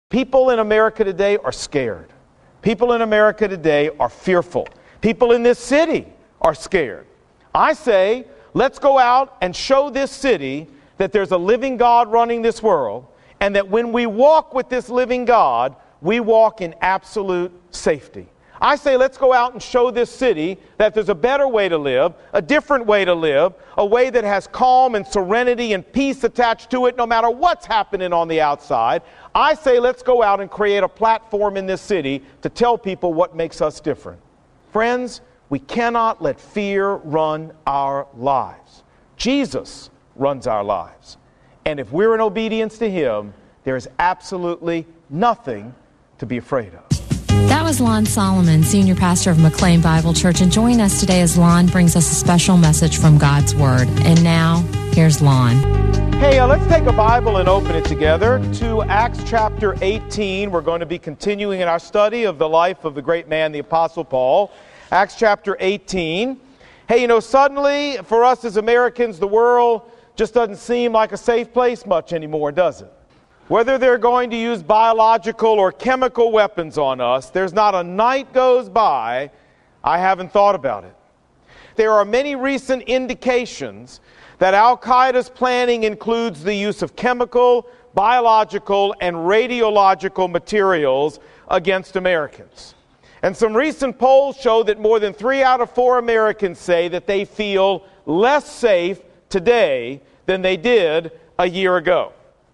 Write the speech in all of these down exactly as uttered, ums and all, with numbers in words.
People in America today are scared. People in America today are fearful. People in this city are scared. I say, let's go out and show this city that there's a living God running this world, and that when we walk with this living God, we walk in absolute safety. I say, let's go out and show this city that there's a better way to live, a different way to live, a way that has calm and serenity and peace attached to it no matter what's happening on the outside. I say, let's go out and create a platform in this city to tell people what makes us different. Friends, we cannot let fear run our lives. Jesus runs our lives. And if we're in obedience to Him, there is absolutely nothing to be afraid of. That was Lon Solomon, Senior Pastor of McLean Bible Church, and join us today as Lon brings us a special message from God's Word. And now, here's Lon. Hey, uh, let's take a Bible and open it together to Acts chapter eighteen. We're going to be continuing in our study of the life of the great man, the Apostle Paul. Acts chapter eighteen. Hey, you know, suddenly, for us as Americans, the world just doesn't seem like a safe place much anymore, does it? Whether they're going to use biological or chemical weapons on us, there's not a night goes by I haven't thought about it. There are many recent indications that Al-Qaeda's planning includes the use of chemical, biological, and radiological materials against Americans. And some recent polls show that more than three out of four Americans say that they feel less safe today than they did a year ago.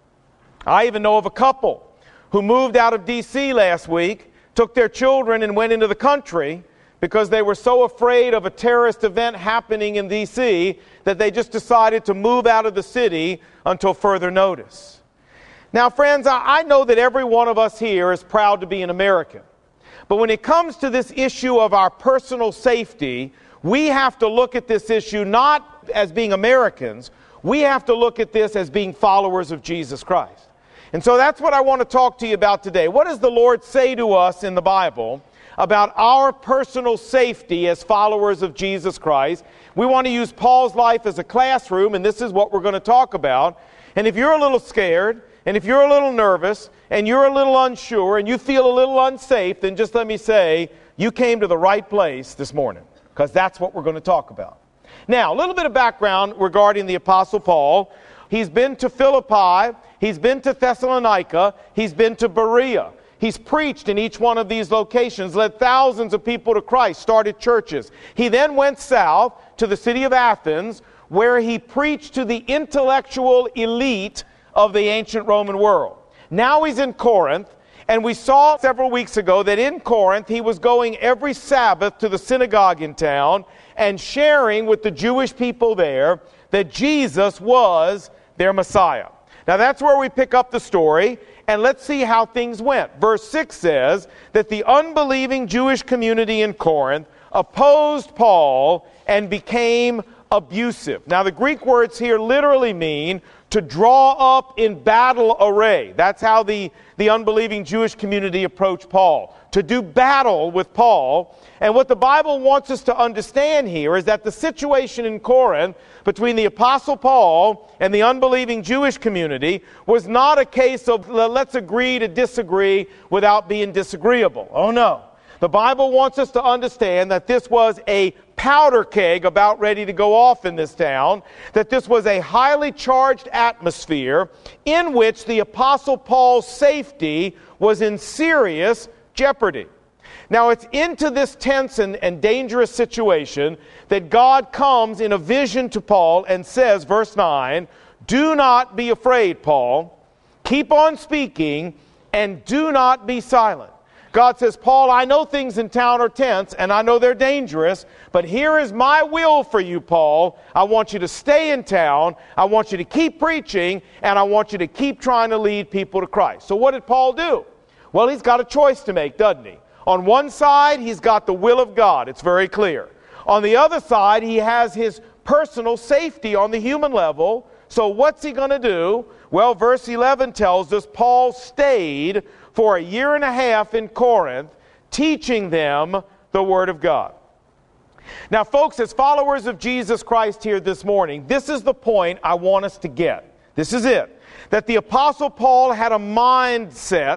I even know of a couple who moved out of D C last week, took their children and went into the country because they were so afraid of a terrorist event happening in D C that they just decided to move out of the city until further notice. Now, friends, I know that every one of us here is proud to be an American. But when it comes to this issue of our personal safety, we have to look at this issue not as being Americans. We have to look at this as being followers of Jesus Christ. And so that's what I want to talk to you about today. What does the Lord say to us in the Bible about our personal safety as followers of Jesus Christ? We want to use Paul's life as a classroom, and this is what we're going to talk about. And if you're a little scared, and if you're a little nervous, and you're a little unsure, and you feel a little unsafe, then just let me say, you came to the right place this morning, because that's what we're going to talk about. Now, a little bit of background regarding the Apostle Paul. He's been to Philippi, he's been to Thessalonica, he's been to Berea. He's preached in each one of these locations, led thousands of people to Christ, started churches. He then went south to the city of Athens, where he preached to the intellectual elite of the ancient Roman world. Now he's in Corinth, and we saw several weeks ago that in Corinth he was going every Sabbath to the synagogue in town and sharing with the Jewish people there that Jesus was their Messiah. Now that's where we pick up the story, and let's see how things went. Verse six says that the unbelieving Jewish community in Corinth opposed Paul and became abusive. Now the Greek words here literally mean to draw up in battle array. That's how the, the unbelieving Jewish community approached Paul, to do battle with Paul. And what the Bible wants us to understand here is that the situation in Corinth between the Apostle Paul and the unbelieving Jewish community was not a case of let's agree to disagree without being disagreeable. Oh no. The Bible wants us to understand that this was a powder keg about ready to go off in this town, that this was a highly charged atmosphere in which the Apostle Paul's safety was in serious jeopardy. Now it's into this tense and, and dangerous situation that God comes in a vision to Paul and says, verse nine, "Do not be afraid, Paul. Keep on speaking and do not be silent." God says, Paul, I know things in town are tense, and I know they're dangerous, but here is my will for you, Paul. I want you to stay in town, I want you to keep preaching, and I want you to keep trying to lead people to Christ. So what did Paul do? Well, he's got a choice to make, doesn't he? On one side, he's got the will of God. It's very clear. On the other side, he has his personal safety on the human level. So what's he going to do? Well, verse eleven tells us Paul stayed for a year and a half in Corinth, teaching them the Word of God. Now, folks, as followers of Jesus Christ here this morning, this is the point I want us to get. This is it. That the Apostle Paul had a mindset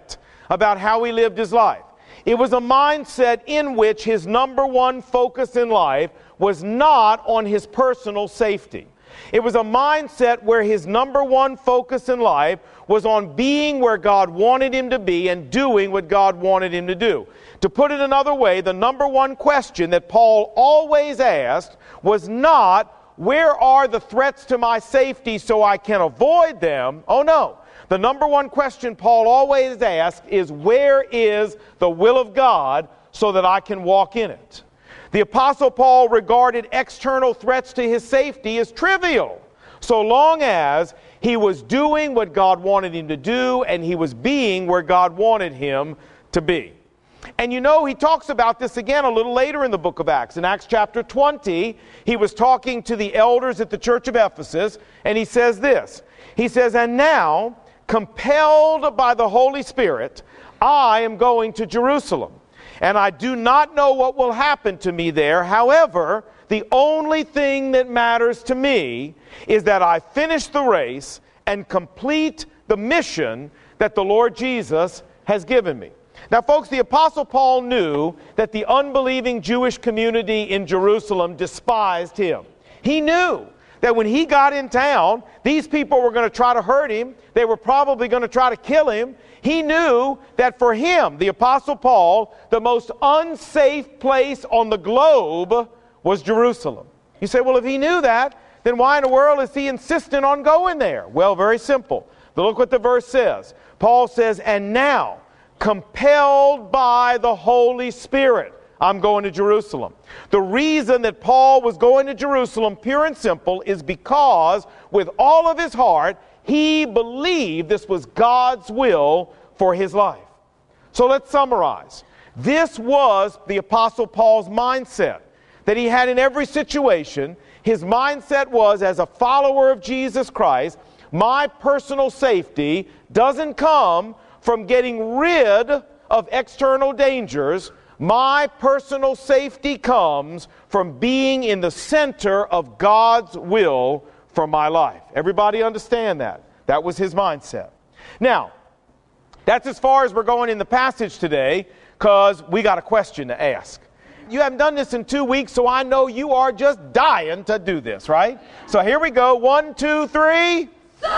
about how he lived his life. It was a mindset in which his number one focus in life was not on his personal safety. It was a mindset where his number one focus in life was on being where God wanted him to be and doing what God wanted him to do. To put it another way, the number one question that Paul always asked was not, where are the threats to my safety so I can avoid them? Oh no. The number one question Paul always asked is, where is the will of God so that I can walk in it? The Apostle Paul regarded external threats to his safety as trivial, so long as he was doing what God wanted him to do and he was being where God wanted him to be. And you know, he talks about this again a little later in the book of Acts. In Acts chapter twenty, he was talking to the elders at the church of Ephesus, and he says this. He says, "And now, compelled by the Holy Spirit, I am going to Jerusalem. And I do not know what will happen to me there. However, the only thing that matters to me is that I finish the race and complete the mission that the Lord Jesus has given me." Now, folks, the Apostle Paul knew that the unbelieving Jewish community in Jerusalem despised him. He knew that when he got in town, these people were going to try to hurt him. They were probably going to try to kill him. He knew that for him, the Apostle Paul, the most unsafe place on the globe was Jerusalem. You say, well, if he knew that, then why in the world is he insistent on going there? Well, very simple. Look what the verse says. Paul says, "And now, compelled by the Holy Spirit, I'm going to Jerusalem." The reason that Paul was going to Jerusalem, pure and simple, is because with all of his heart, he believed this was God's will for his life. So let's summarize. This was the Apostle Paul's mindset that he had in every situation. His mindset was, as a follower of Jesus Christ, my personal safety doesn't come from getting rid of external dangers. My personal safety comes from being in the center of God's will for my life. Everybody understand that? That was his mindset. Now, that's as far as we're going in the passage today, because we got a question to ask. You haven't done this in two weeks, so I know you are just dying to do this, right? So here we go. One, two, three. So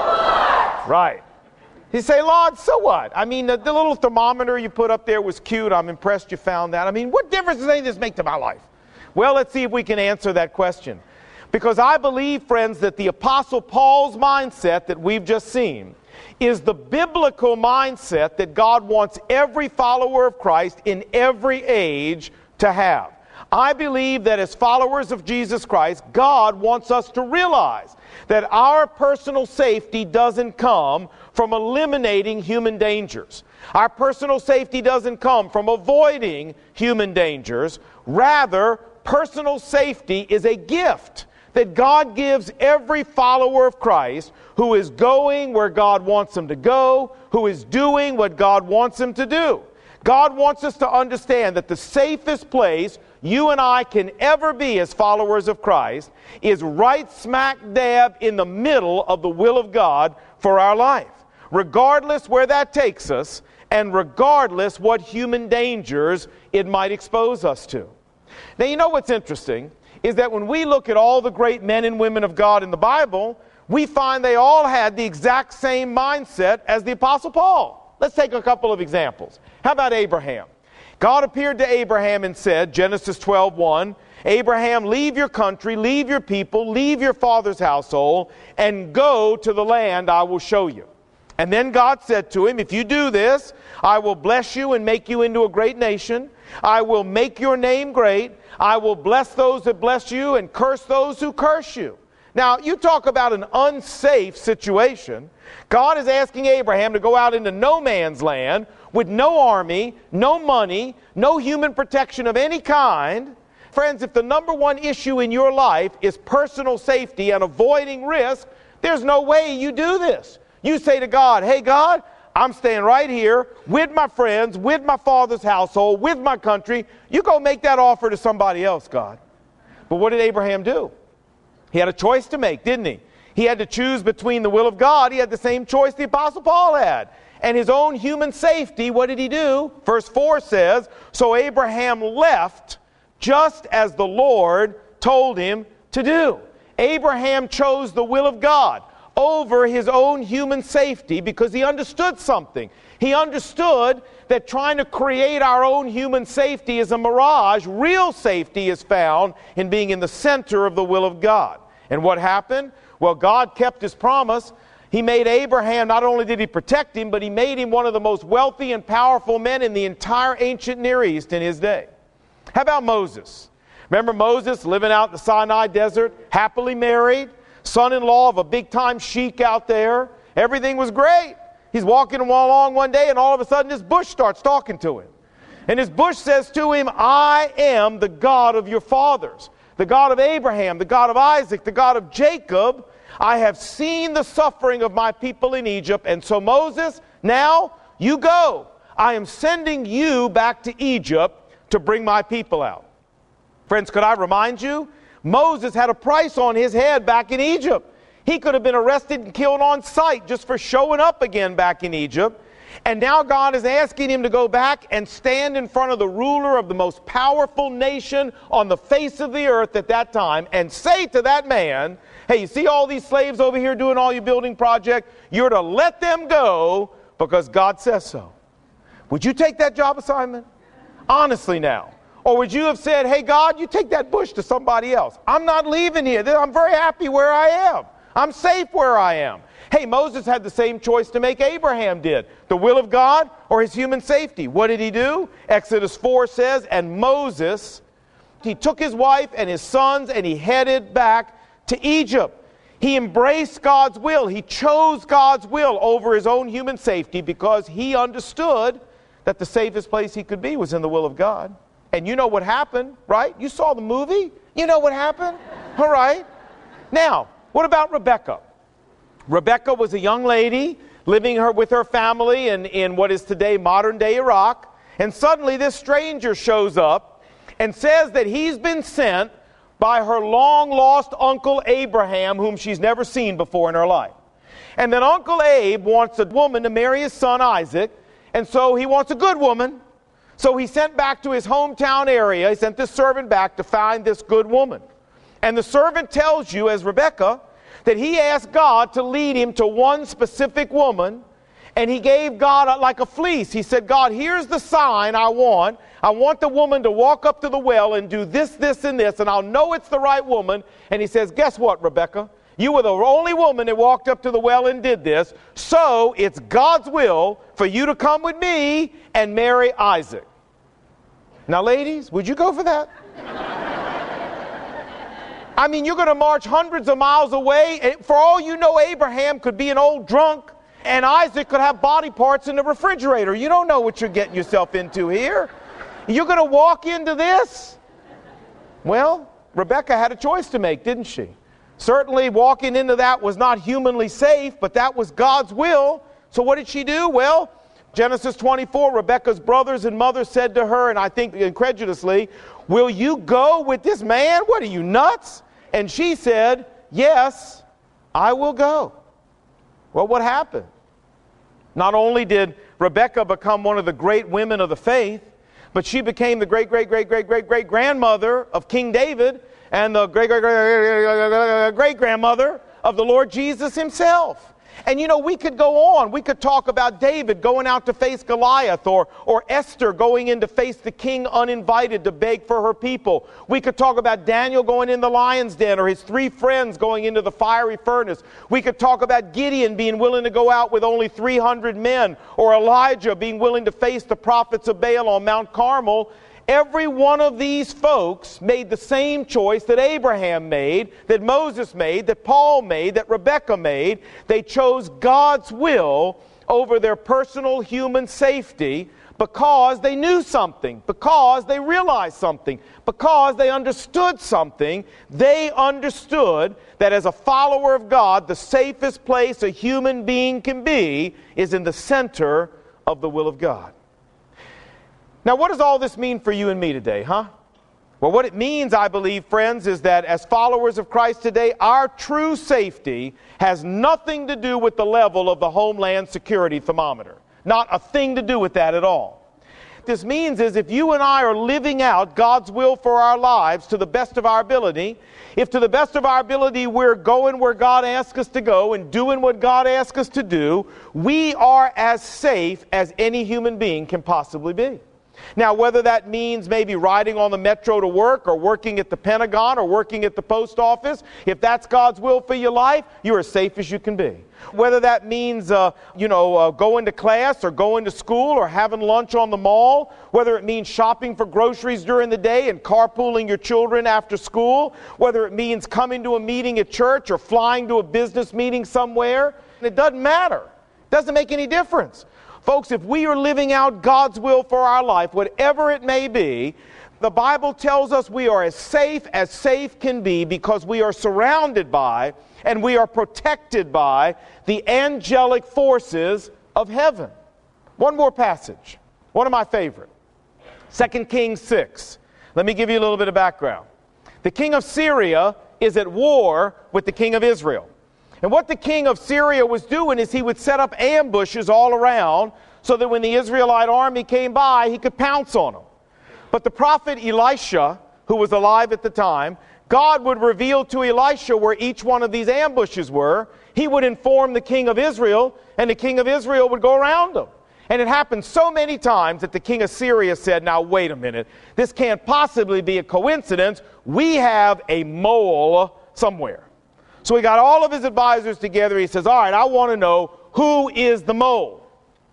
what? Right. You say, Lord, so what? I mean, the, the little thermometer you put up there was cute. I'm impressed you found that. I mean, what difference does any of this make to my life? Well, let's see if we can answer that question. Because I believe, friends, that the Apostle Paul's mindset that we've just seen is the biblical mindset that God wants every follower of Christ in every age to have. I believe that as followers of Jesus Christ, God wants us to realize that our personal safety doesn't come from eliminating human dangers. Our personal safety doesn't come from avoiding human dangers. Rather, personal safety is a gift that God gives every follower of Christ who is going where God wants them to go, who is doing what God wants them to do. God wants us to understand that the safest place you and I can ever be as followers of Christ is right smack dab in the middle of the will of God for our life, regardless where that takes us and regardless what human dangers it might expose us to. Now, you know what's interesting is that when we look at all the great men and women of God in the Bible, we find they all had the exact same mindset as the Apostle Paul. Let's take a couple of examples. How about Abraham? God appeared to Abraham and said, Genesis twelve one, Abraham, leave your country, leave your people, leave your father's household, and go to the land I will show you. And then God said to him, if you do this, I will bless you and make you into a great nation. I will make your name great. I will bless those that bless you and curse those who curse you. Now, you talk about an unsafe situation. God is asking Abraham to go out into no man's land with no army, no money, no human protection of any kind. Friends, if the number one issue in your life is personal safety and avoiding risk, there's no way you do this. You say to God, hey God, I'm staying right here with my friends, with my father's household, with my country. You go make that offer to somebody else, God. But what did Abraham do? He had a choice to make, didn't he? He had to choose between the will of God. He had the same choice the Apostle Paul had. and his own human safety, what did he do? Verse four says, so Abraham left just as the Lord told him to do. Abraham chose the will of God over his own human safety because he understood something. He understood that trying to create our own human safety is a mirage. Real safety is found in being in the center of the will of God. And what happened? Well, God kept his promise. He made Abraham, not only did he protect him, but he made him one of the most wealthy and powerful men in the entire ancient Near East in his day. How about Moses? Remember Moses living out in the Sinai desert, happily married, son-in-law of a big-time sheik out there. Everything was great. He's walking along one day, and all of a sudden this bush starts talking to him. And this bush says to him, I am the God of your fathers, the God of Abraham, the God of Isaac, the God of Jacob. I have seen the suffering of my people in Egypt, and so Moses, now you go. I am sending you back to Egypt to bring my people out. Friends, could I remind you? Moses had a price on his head back in Egypt. He could have been arrested and killed on sight just for showing up again back in Egypt. And now God is asking him to go back and stand in front of the ruler of the most powerful nation on the face of the earth at that time and say to that man, hey, you see all these slaves over here doing all your building project? You're to let them go because God says so. Would you take that job assignment? Honestly now. Or would you have said, hey, God, you take that bush to somebody else. I'm not leaving here. I'm very happy where I am. I'm safe where I am. Hey, Moses had the same choice to make Abraham did. The will of God or his human safety. What did he do? Exodus four says, and Moses, he took his wife and his sons and he headed back to Egypt. He embraced God's will. He chose God's will over his own human safety because he understood that the safest place he could be was in the will of God. And you know what happened, right? You saw the movie. You know what happened? All right. Now, what about Rebekah? Rebekah was a young lady living her with her family in, in what is today modern-day Iraq. And suddenly this stranger shows up and says that he's been sent by her long-lost Uncle Abraham, whom she's never seen before in her life. And then Uncle Abe wants a woman to marry his son Isaac, and so he wants a good woman. So he sent back to his hometown area, he sent this servant back to find this good woman. And the servant tells you, as Rebekah, that he asked God to lead him to one specific woman, and he gave God a, like a fleece. He said, God, here's the sign I want. I want the woman to walk up to the well and do this, this, and this, and I'll know it's the right woman. And he says, guess what, Rebekah? You were the only woman that walked up to the well and did this, so it's God's will for you to come with me and marry Isaac. Now, ladies, would you go for that? I mean, you're going to march hundreds of miles away, and for all you know, Abraham could be an old drunk, and Isaac could have body parts in the refrigerator. You don't know what you're getting yourself into here. You're going to walk into this? Well, Rebekah had a choice to make, didn't she? Certainly walking into that was not humanly safe, but that was God's will. So what did she do? Well, Genesis twenty-four, Rebekah's brothers and mother said to her, and I think incredulously, will you go with this man? What are you, nuts? And she said, yes, I will go. Well, what happened? Not only did Rebekah become one of the great women of the faith, but she became the great, great, great, great, great, great grandmother of King David and the great, great, great, great grandmother of the Lord Jesus himself. And you know, we could go on. We could talk about David going out to face Goliath, or, or Esther going in to face the king uninvited to beg for her people. We could talk about Daniel going in the lion's den, or his three friends going into the fiery furnace. We could talk about Gideon being willing to go out with only three hundred men, or Elijah being willing to face the prophets of Baal on Mount Carmel. Every one of these folks made the same choice that Abraham made, that Moses made, that Paul made, that Rebekah made. They chose God's will over their personal human safety because they knew something, because they realized something, because they understood something. They understood that as a follower of God, the safest place a human being can be is in the center of the will of God. Now, what does all this mean for you and me today, huh? Well, what it means, I believe, friends, is that as followers of Christ today, our true safety has nothing to do with the level of the Homeland Security thermometer. Not a thing to do with that at all. What this means is if you and I are living out God's will for our lives to the best of our ability, if to the best of our ability we're going where God asks us to go and doing what God asks us to do, we are as safe as any human being can possibly be. Now, whether that means maybe riding on the metro to work or working at the Pentagon or working at the post office, if that's God's will for your life, you're as safe as you can be. Whether that means, uh, you know, uh, going to class or going to school or having lunch on the mall, whether it means shopping for groceries during the day and carpooling your children after school, whether it means coming to a meeting at church or flying to a business meeting somewhere, it doesn't matter. It doesn't make any difference. Folks, if we are living out God's will for our life, whatever it may be, the Bible tells us we are as safe as safe can be because we are surrounded by and we are protected by the angelic forces of heaven. One more passage, one of my favorite, Second Kings six. Let me give you a little bit of background. The king of Syria is at war with the king of Israel. And what the king of Syria was doing is he would set up ambushes all around so that when the Israelite army came by, he could pounce on them. But the prophet Elisha, who was alive at the time, God would reveal to Elisha where each one of these ambushes were. He would inform the king of Israel, and the king of Israel would go around them. And it happened so many times that the king of Syria said, now wait a minute, this can't possibly be a coincidence. We have a mole somewhere. So he got all of his advisors together. He says, all right, I want to know who is the mole.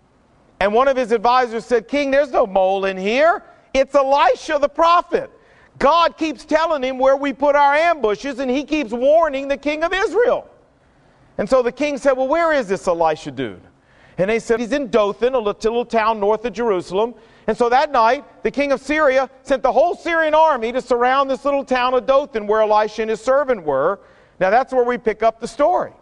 And one of his advisors said, King, there's no mole in here. It's Elisha the prophet. God keeps telling him where we put our ambushes, and he keeps warning the king of Israel. And so the king said, well, where is this Elisha dude? And they said, he's in Dothan, a little town north of Jerusalem. And so that night, the king of Syria sent the whole Syrian army to surround this little town of Dothan where Elisha and his servant were. Now that's where we pick up the story.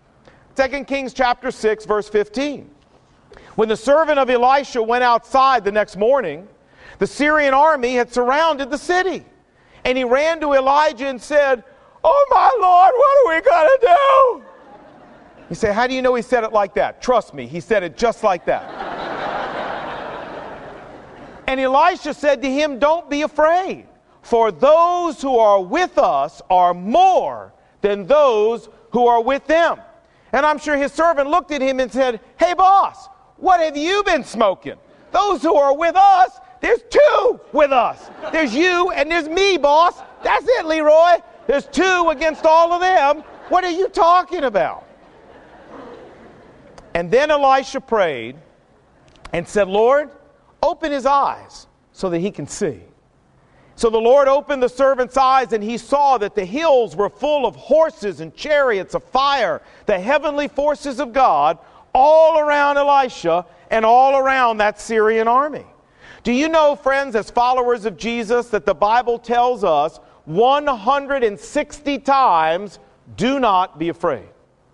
Second Kings chapter six, verse fifteen. When the servant of Elisha went outside the next morning, the Syrian army had surrounded the city. And he ran to Elijah and said, oh my Lord, what are we going to do? You say, how do you know he said it like that? Trust me, he said it just like that. And Elisha said to him, don't be afraid, for those who are with us are more than those who are with them. And I'm sure his servant looked at him and said, hey boss, what have you been smoking? Those who are with us, there's two with us. There's you and there's me, boss. That's it, Leroy. There's two against all of them. What are you talking about? And then Elisha prayed and said, Lord, open his eyes so that he can see. So the Lord opened the servant's eyes, and he saw that the hills were full of horses and chariots of fire, the heavenly forces of God, all around Elisha and all around that Syrian army. Do you know, friends, as followers of Jesus, that the Bible tells us one hundred sixty times, do not be afraid.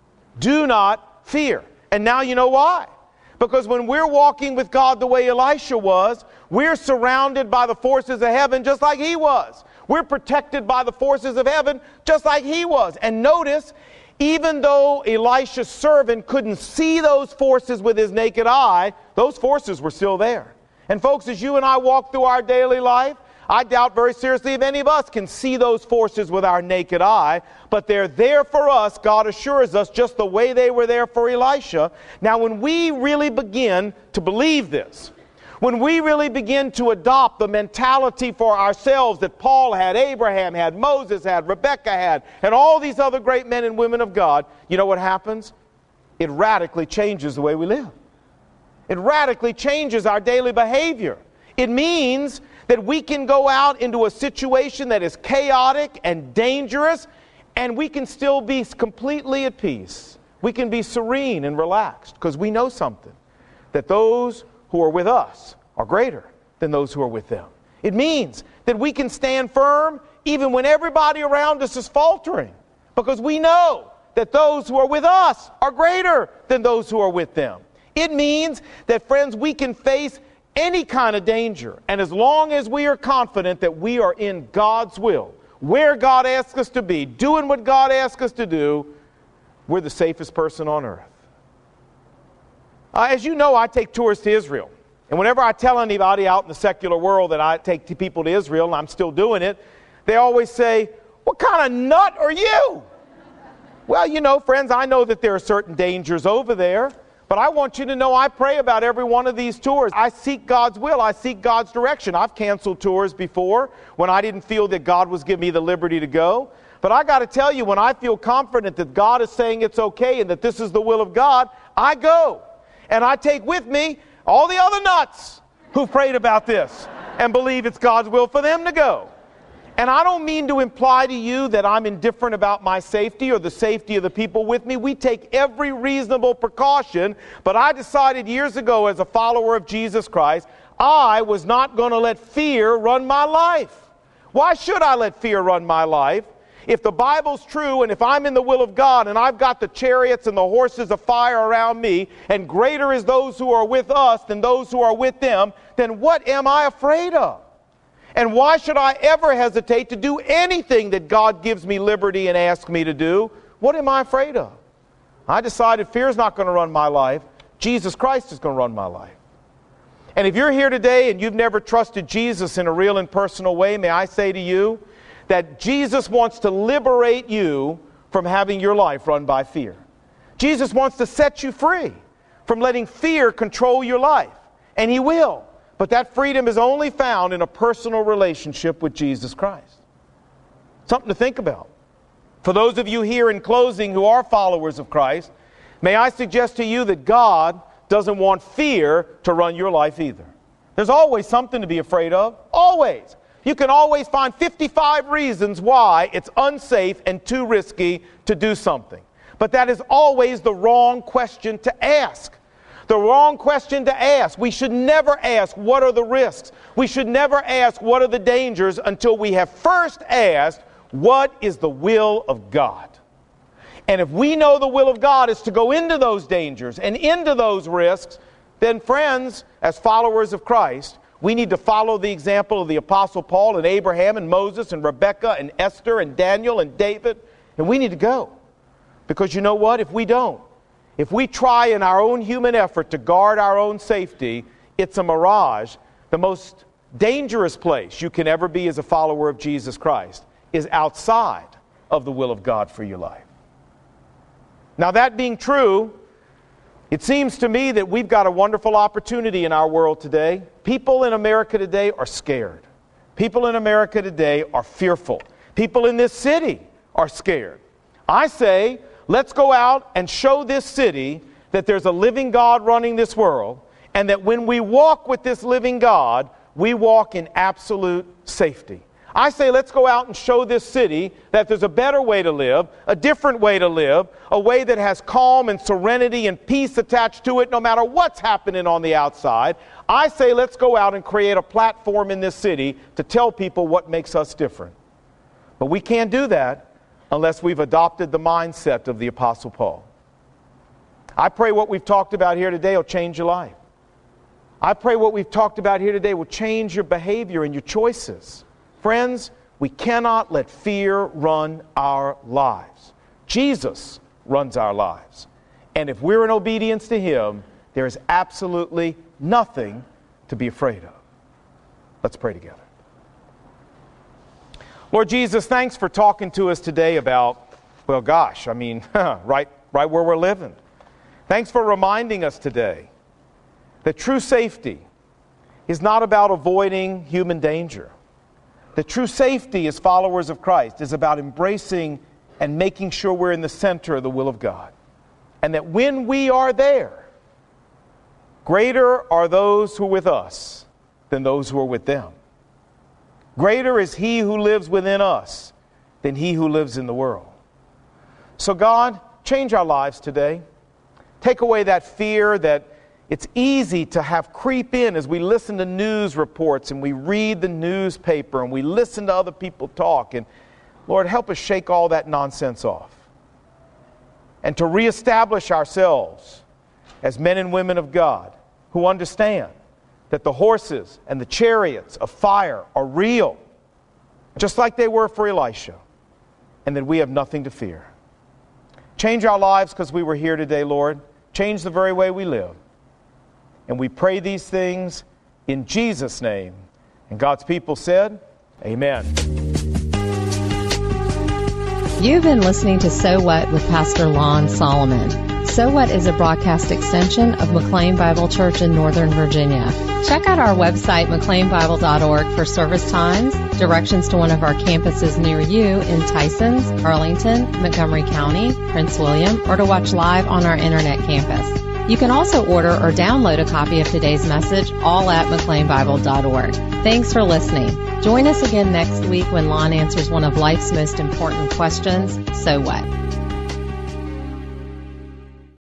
Do not fear. And now you know why. Because when we're walking with God the way Elisha was, we're surrounded by the forces of heaven just like he was. We're protected by the forces of heaven just like he was. And notice, even though Elisha's servant couldn't see those forces with his naked eye, those forces were still there. And folks, as you and I walk through our daily life, I doubt very seriously if any of us can see those forces with our naked eye, but they're there for us, God assures us, just the way they were there for Elisha. Now, when we really begin to believe this, when we really begin to adopt the mentality for ourselves that Paul had, Abraham had, Moses had, Rebecca had, and all these other great men and women of God, you know what happens? It radically changes the way we live. It radically changes our daily behavior. It means that we can go out into a situation that is chaotic and dangerous, and we can still be completely at peace. We can be serene and relaxed because we know something, that those who are with us are greater than those who are with them. It means that we can stand firm even when everybody around us is faltering, because we know that those who are with us are greater than those who are with them. It means that, friends, we can face any kind of danger, and as long as we are confident that we are in God's will, where God asks us to be, doing what God asks us to do, we're the safest person on earth. Uh, as you know, I take tours to Israel. And whenever I tell anybody out in the secular world that I take people to Israel, and I'm still doing it, they always say, "What kind of nut are you?" Well, you know, friends, I know that there are certain dangers over there, but I want you to know I pray about every one of these tours. I seek God's will. I seek God's direction. I've canceled tours before when I didn't feel that God was giving me the liberty to go. But I got to tell you, when I feel confident that God is saying it's okay and that this is the will of God, I go. And I take with me all the other nuts who prayed about this and believe it's God's will for them to go. And I don't mean to imply to you that I'm indifferent about my safety or the safety of the people with me. We take every reasonable precaution, but I decided years ago as a follower of Jesus Christ, I was not going to let fear run my life. Why should I let fear run my life? If the Bible's true and if I'm in the will of God and I've got the chariots and the horses of fire around me, and greater is those who are with us than those who are with them, then what am I afraid of? And why should I ever hesitate to do anything that God gives me liberty and asks me to do? What am I afraid of? I decided fear is not going to run my life. Jesus Christ is going to run my life. And if you're here today and you've never trusted Jesus in a real and personal way, may I say to you that Jesus wants to liberate you from having your life run by fear. Jesus wants to set you free from letting fear control your life. And He will. But that freedom is only found in a personal relationship with Jesus Christ. Something to think about. For those of you here in closing who are followers of Christ, may I suggest to you that God doesn't want fear to run your life either. There's always something to be afraid of. Always. You can always find fifty-five reasons why it's unsafe and too risky to do something. But that is always the wrong question to ask. The wrong question to ask. We should never ask, what are the risks? We should never ask, what are the dangers, until we have first asked, what is the will of God? And if we know the will of God is to go into those dangers and into those risks, then friends, as followers of Christ, we need to follow the example of the Apostle Paul and Abraham and Moses and Rebecca and Esther and Daniel and David, and we need to go. Because you know what? If we don't, if we try in our own human effort to guard our own safety, it's a mirage. The most dangerous place you can ever be as a follower of Jesus Christ is outside of the will of God for your life. Now, that being true, it seems to me that we've got a wonderful opportunity in our world today. People in America today are scared. People in America today are fearful. People in this city are scared. I say, let's go out and show this city that there's a living God running this world, and that when we walk with this living God, we walk in absolute safety. I say let's go out and show this city that there's a better way to live, a different way to live, a way that has calm and serenity and peace attached to it no matter what's happening on the outside. I say let's go out and create a platform in this city to tell people what makes us different. But we can't do that unless we've adopted the mindset of the Apostle Paul. I pray what we've talked about here today will change your life. I pray what we've talked about here today will change your behavior and your choices. Friends, we cannot let fear run our lives. Jesus runs our lives. And if we're in obedience to Him, there is absolutely nothing to be afraid of. Let's pray together. Lord Jesus, thanks for talking to us today about, well, gosh, I mean, right, right where we're living. Thanks for reminding us today that true safety is not about avoiding human danger. The true safety as followers of Christ is about embracing and making sure we're in the center of the will of God. And that when we are there, greater are those who are with us than those who are with them. Greater is He who lives within us than he who lives in the world. So God, change our lives today. Take away that fear that it's easy to have creep in as we listen to news reports and we read the newspaper and we listen to other people talk. And Lord, help us shake all that nonsense off. And to reestablish ourselves as men and women of God who understand that the horses and the chariots of fire are real, just like they were for Elisha, and that we have nothing to fear. Change our lives because we were here today, Lord. Change the very way we live. And we pray these things in Jesus' name. And God's people said, amen. You've been listening to So What with Pastor Lon Solomon. So What is a broadcast extension of McLean Bible Church in Northern Virginia. Check out our website, mclean bible dot org, for service times, directions to one of our campuses near you in Tysons, Arlington, Montgomery County, Prince William, or to watch live on our internet campus. You can also order or download a copy of today's message, all at mclean bible dot org. Thanks for listening. Join us again next week when Lon answers one of life's most important questions, so what?